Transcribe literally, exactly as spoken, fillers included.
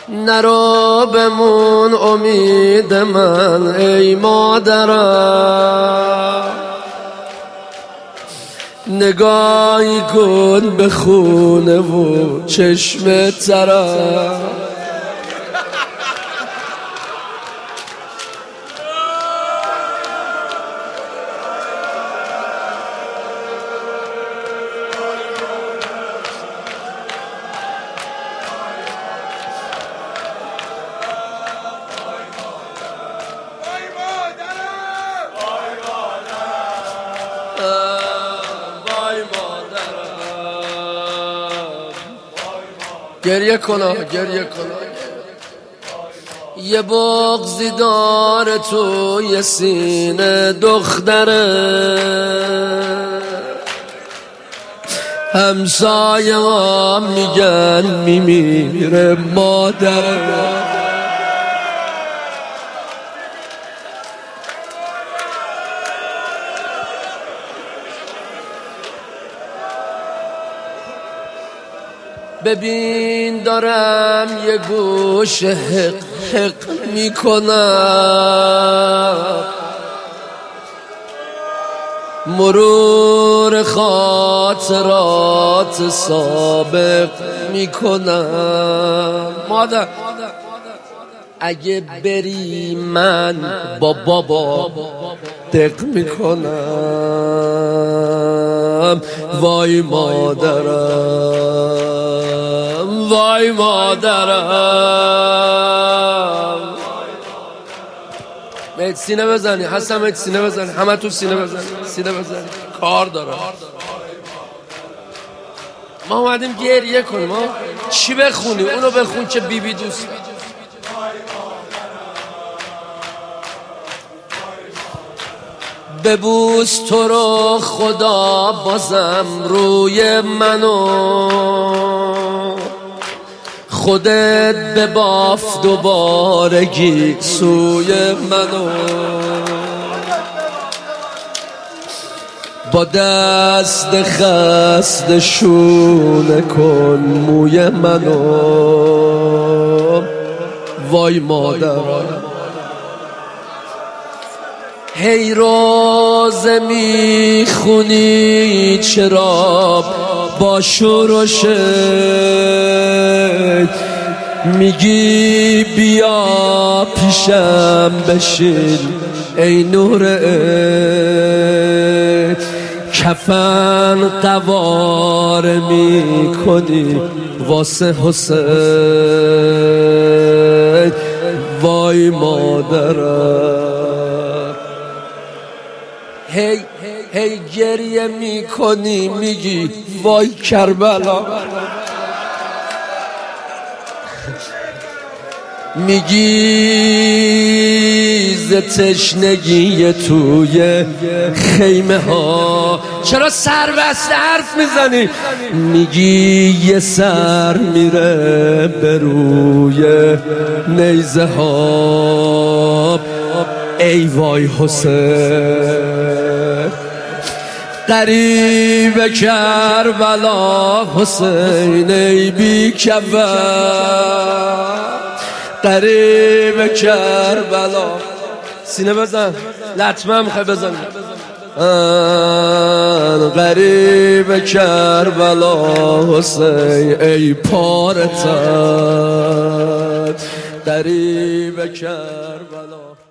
نرو بمون امید من ای مادرم، نگاهی کن به خونه و چشم ترم. گریه کنا گریه کنا یه بغضی داره تو یه سینه دختره، همسایه ها میگن میمیره مادره. ببین دارم یه گوش حق حق میکنم، مرور خاطرات سابق میکنم. مادر اگه بری من با بابا دق میکنم. وای مادرم وای مادرم. مید سینه بزنی حسن، مید سینه بزنی، همه تو سینه بزنی، سینه بزنی، کار داره. ما اومدیم گریه کنیم. ما چی بخونی؟ اونو بخون که بی بی دوست. ببوس تو رو خدا بازم روی منو، خودت بباف دوباره سوی منو. با دست خسته شونه کن موی منو. وای مادرم هی روزه میخونی چرا با شور و شید، میگی بیا پیشم بشین ای نور عید، کفن قواره میکنی واسه حسین. وای مادرم هی هی گریه میکنی میگی وای کربلا، میگی ز تشنگی توی خیمه ها چرا سر بسته حرف میزنی، میگی یه سر میره به روی نیزه ها. ای وای حسین قریب کربلا، حسین ای بی کفن قریب کربلا. سینه بزن لطمه میخوای بزنی. قریب کربلا حسین ای پاره تن قریب کربلا.